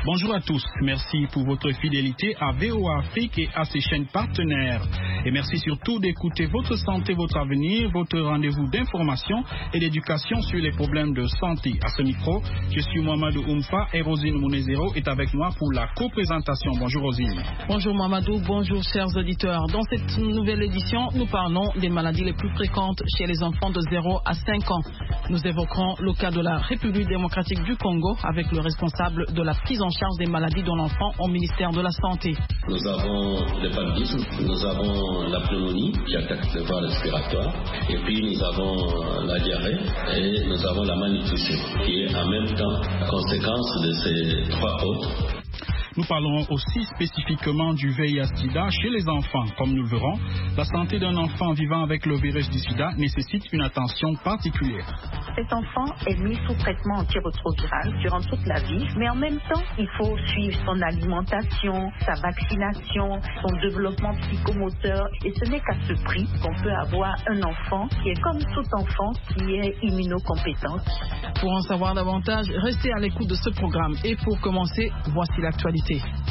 Bonjour à tous, merci pour votre fidélité à VOA Afrique et à ses chaînes partenaires. Et merci surtout d'écouter Votre Santé, Votre Avenir, votre rendez-vous d'information et d'éducation sur les problèmes de santé. À ce micro, je suis Mohamedou Oumfa et Rosine Mounezero est avec moi pour la co-présentation. Bonjour Rosine. Bonjour Mohamedou, bonjour chers auditeurs. Dans cette nouvelle édition, nous parlons des maladies les plus fréquentes chez les enfants de 0 à 5 ans. Nous évoquerons le cas de la République démocratique du Congo avec le responsable de la prise en charge des maladies de l'enfant au ministère de la Santé. Nous avons le paludisme, nous avons la pneumonie qui attaque le voie respiratoire, et puis nous avons la diarrhée et nous avons la malnutrition qui est en même temps la conséquence de ces trois autres. Nous parlerons aussi spécifiquement du VIH-Sida chez les enfants. Comme nous le verrons, la santé d'un enfant vivant avec le virus du sida nécessite une attention particulière. Cet enfant est mis sous traitement antirétroviral durant toute la vie, mais en même temps, il faut suivre son alimentation, sa vaccination, son développement psychomoteur. Et ce n'est qu'à ce prix qu'on peut avoir un enfant qui est comme tout enfant, qui est immunocompétent. Pour en savoir davantage, restez à l'écoute de ce programme. Et pour commencer, voici l'actualité.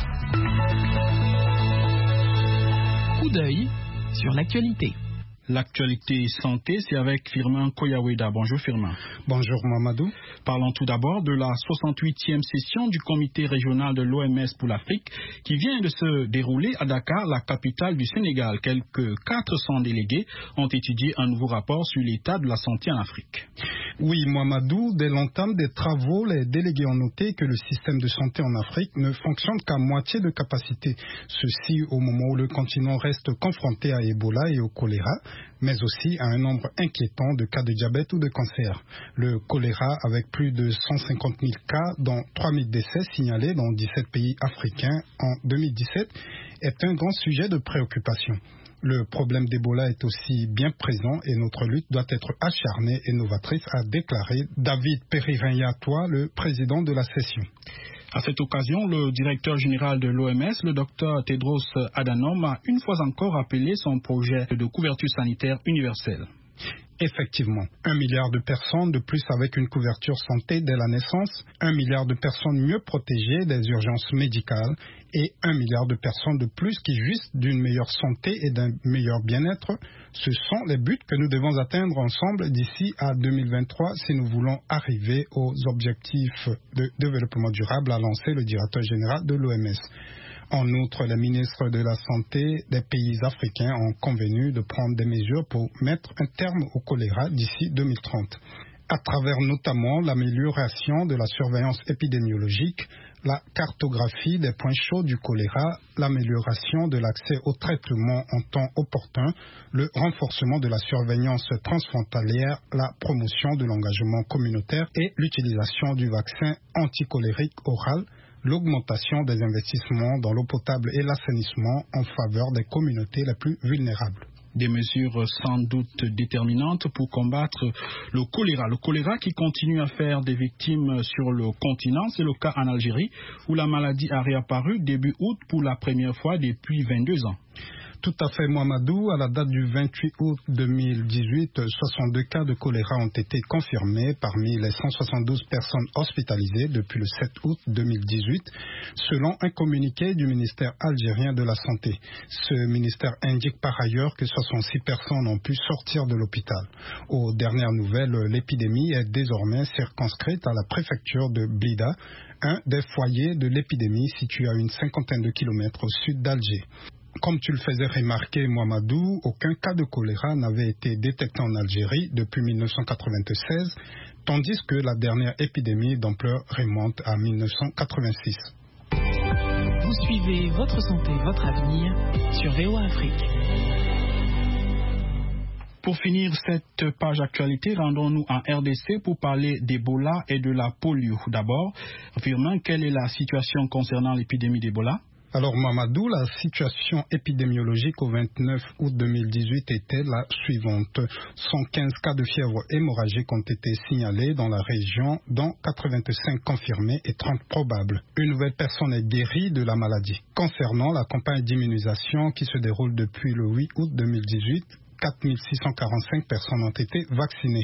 Coup d'œil sur l'actualité. L'actualité santé, c'est avec Firmin Koyaweda. Bonjour Firmin. Bonjour Mamadou. Parlons tout d'abord de la 68e session du comité régional de l'OMS pour l'Afrique qui vient de se dérouler à Dakar, la capitale du Sénégal. Quelques 400 délégués ont étudié un nouveau rapport sur l'état de la santé en Afrique. Oui, Mamadou, dès l'entame des travaux, les délégués ont noté que le système de santé en Afrique ne fonctionne qu'à moitié de capacité. Ceci au moment où le continent reste confronté à Ebola et au choléra, mais aussi à un nombre inquiétant de cas de diabète ou de cancer. Le choléra, avec plus de 150 000 cas, dont 3 000 décès signalés dans 17 pays africains en 2017, est un grand sujet de préoccupation. Le problème d'Ebola est aussi bien présent et notre lutte doit être acharnée et novatrice, a déclaré David Peririn-Yatoa, le président de la session. À cette occasion, le directeur général de l'OMS, le Dr Tedros Adhanom, a une fois encore appelé son projet de couverture sanitaire universelle. Effectivement, 1 milliard de personnes de plus avec une couverture santé dès la naissance, 1 milliard de personnes mieux protégées des urgences médicales et 1 milliard de personnes de plus qui jouissent d'une meilleure santé et d'un meilleur bien-être. Ce sont les buts que nous devons atteindre ensemble d'ici à 2023 si nous voulons arriver aux objectifs de développement durable, a lancé le directeur général de l'OMS. En outre, les ministres de la Santé des pays africains ont convenu de prendre des mesures pour mettre un terme au choléra d'ici 2030, à travers notamment l'amélioration de la surveillance épidémiologique, la cartographie des points chauds du choléra, l'amélioration de l'accès au traitement en temps opportun, le renforcement de la surveillance transfrontalière, la promotion de l'engagement communautaire et l'utilisation du vaccin anticolérique oral, l'augmentation des investissements dans l'eau potable et l'assainissement en faveur des communautés les plus vulnérables. Des mesures sans doute déterminantes pour combattre le choléra. Le choléra qui continue à faire des victimes sur le continent, c'est le cas en Algérie où la maladie a réapparu début août pour la première fois depuis 22 ans. Tout à fait, Mohamedou. À la date du 28 août 2018, 62 cas de choléra ont été confirmés parmi les 172 personnes hospitalisées depuis le 7 août 2018, selon un communiqué du ministère algérien de la Santé. Ce ministère indique par ailleurs que 66 personnes ont pu sortir de l'hôpital. Aux dernières nouvelles, l'épidémie est désormais circonscrite à la préfecture de Blida, un des foyers de l'épidémie situé à une 50aine de kilomètres au sud d'Alger. Comme tu le faisais remarquer, Mohamedou, aucun cas de choléra n'avait été détecté en Algérie depuis 1996, tandis que la dernière épidémie d'ampleur remonte à 1986. Vous suivez Votre Santé, Votre Avenir sur VOA Afrique. Pour finir cette page actualité, rendons-nous en RDC pour parler d'Ebola et de la polio. D'abord, Firmin, quelle est la situation concernant l'épidémie d'Ebola ? Alors Mamadou, la situation épidémiologique au 29 août 2018 était la suivante. 115 cas de fièvre hémorragique ont été signalés dans la région, dont 85 confirmés et 30 probables. Une nouvelle personne est guérie de la maladie. Concernant la campagne d'immunisation qui se déroule depuis le 8 août 2018, 4 645 personnes ont été vaccinées.